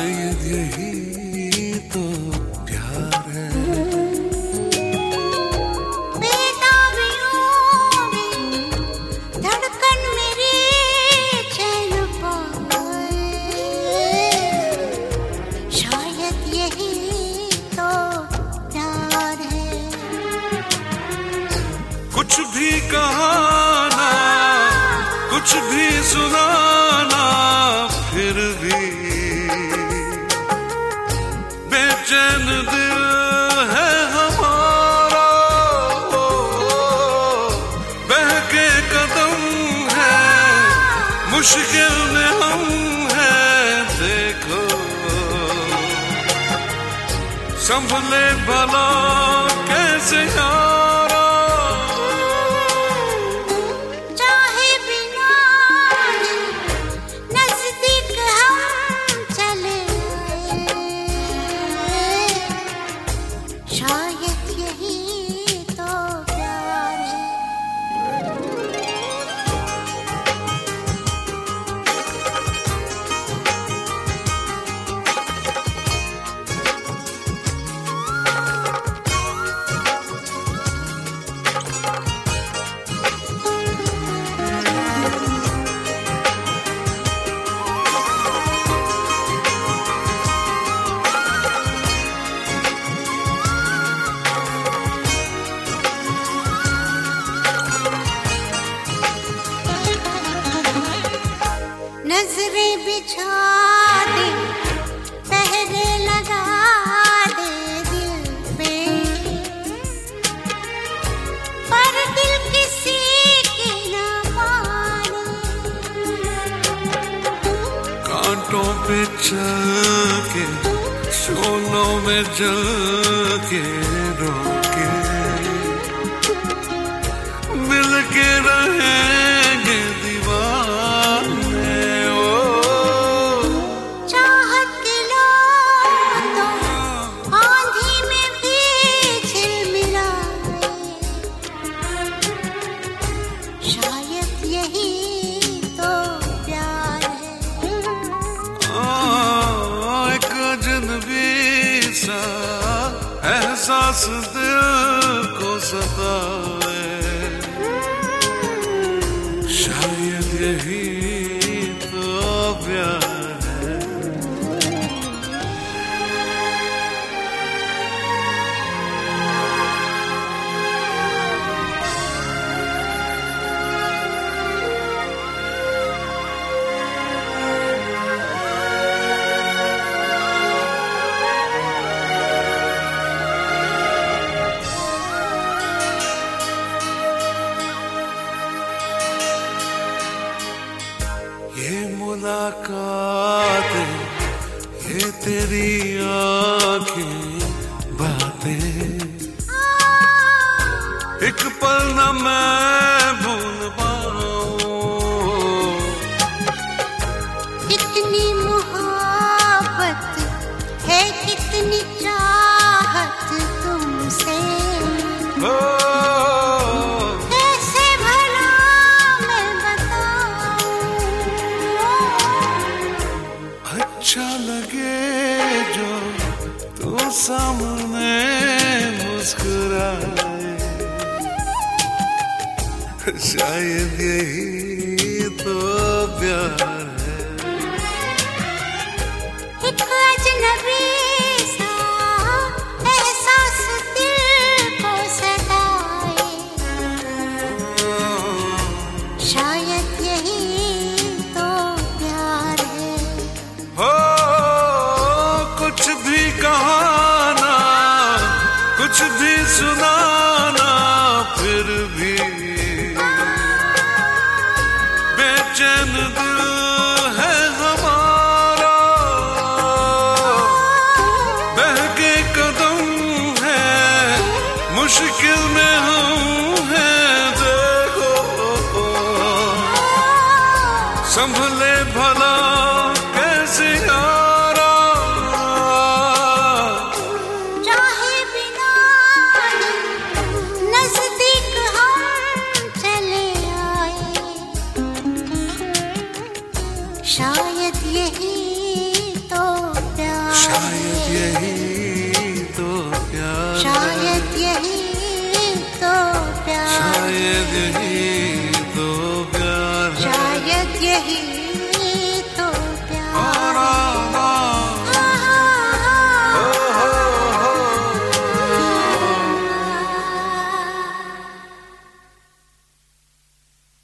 शायद यही तो प्यार है। धड़कन मेरी चैन पाए, शायद यही तो प्यार है। कुछ भी कहाना, कुछ भी सुनाना, फिर भी बेचैन दिल है हमारा। बहके कदम है, मुश्किल में हम हैं, देखो संभले भला कैसे यारा। नजरें बिछा दे, पहरे लगा दे दिल पे, पर दिल किसी की ना माने। कांटों पे चल के, शोलों में जल के, रोके मिल के रहेंगे दीवाने। चाहत के लोग तो आंधी में भी झिलमिलाए, शायद यही तो प्यार है। एक अजनबी सा एहसास दिल को सताए, शायद यही तो प्यार है। ये मुलाकात, ये तेरी आँखें, बातें, एक पल न मैं भूल पाऊं। कितनी मोहब्बत है, कितनी चाहत तुमसे, कैसे भला मैं बताऊं। अच्छा लगे जो तू सामने मुस्कुराए, शायद यही तो प्यार है। एक अजनबी सा एहसास दिल को सताए, शायद यही तो प्यार है। हो कुछ भी कहाना, कुछ भी सुनाना, फिर भी बेचैन दिल है हमारा। बहके कदम है, मुश्किल में हम हैं, देखो संभले भला कैसे यारा। चाहे बिना नजदीक हम चले आए, शायद यही तो शायद यही तो प्यार, शायद यही तो प्यार, शायद यही तो प्यार, शायद यही